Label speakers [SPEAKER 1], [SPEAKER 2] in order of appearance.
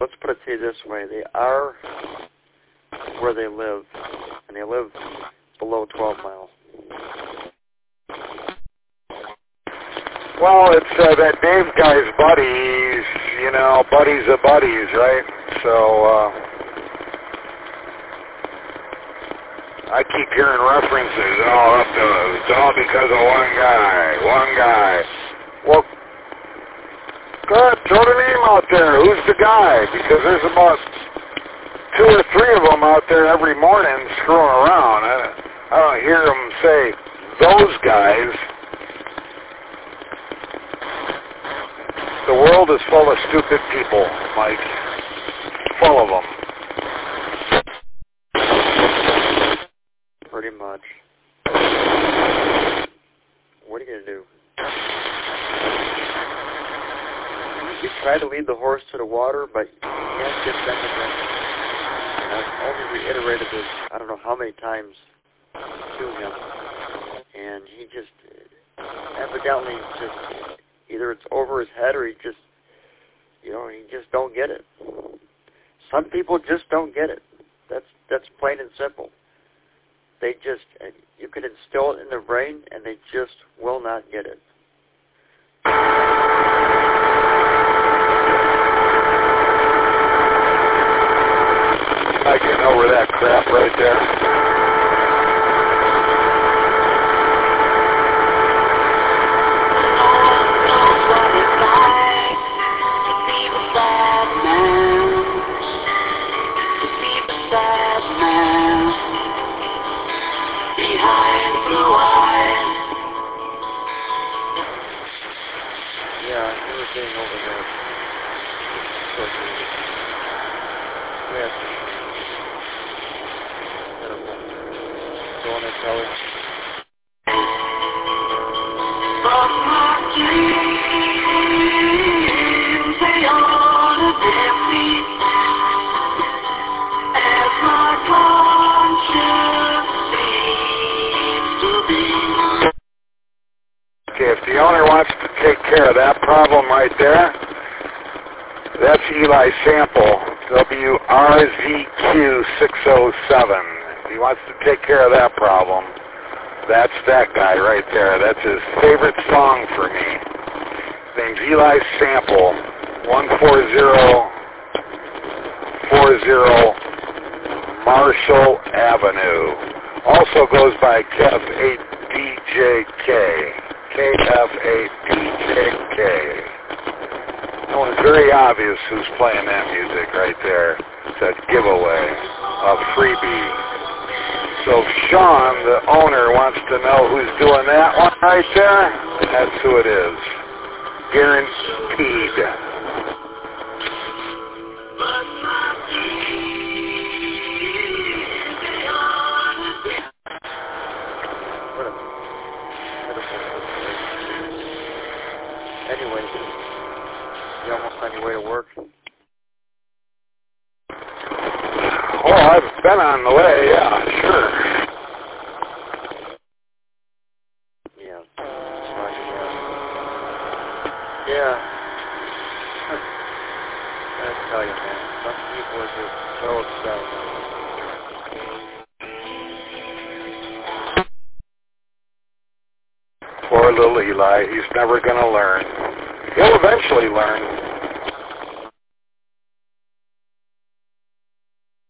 [SPEAKER 1] let's put it to you this way. They are where they live, and they live below 12 miles.
[SPEAKER 2] Well, it's that Dave guy's buddies, you know, buddies of buddies, right? So, I keep hearing references, it's all because of one guy. Well, go ahead, throw the name out there. Who's the guy? Because there's about 2 or 3 of them out there every morning screwing around. I don't hear them say, those guys. The world is full of stupid people, Mike. Full of them.
[SPEAKER 1] Pretty much. What are you going to do? You try to lead the horse to the water, but you can't get them to drink. And I've only reiterated this, I don't know how many times to him. And he just, evidently, just, either it's over his head or he just, you know, he just don't get it. Some people just don't get it. That's plain and simple. They just, you can instill it in their brain, and they just will not get it.
[SPEAKER 2] I get over that crap right there. Okay, if the owner wants to take care of that problem right there, that's Eli Sample, WRZQ607. If he wants to take care of that problem, that's that guy right there. That's his favorite song for me. His name's Eli Sample, 14040 Marshall Avenue. Also goes by KF8DJK. KF8DJK. That one's very obvious who's playing that music right there. It's a giveaway, a freebie. So if Sean, the owner, wants to know who's doing that one right there, that's who it is. Guaranteed.
[SPEAKER 1] Anyway, you almost on your way to work?
[SPEAKER 2] Oh, I've been on the way, yeah, sure.
[SPEAKER 1] Yeah. Yeah. I tell you, man, some people are just so upset.
[SPEAKER 2] Poor little Eli, he's never going to learn. He'll eventually learn.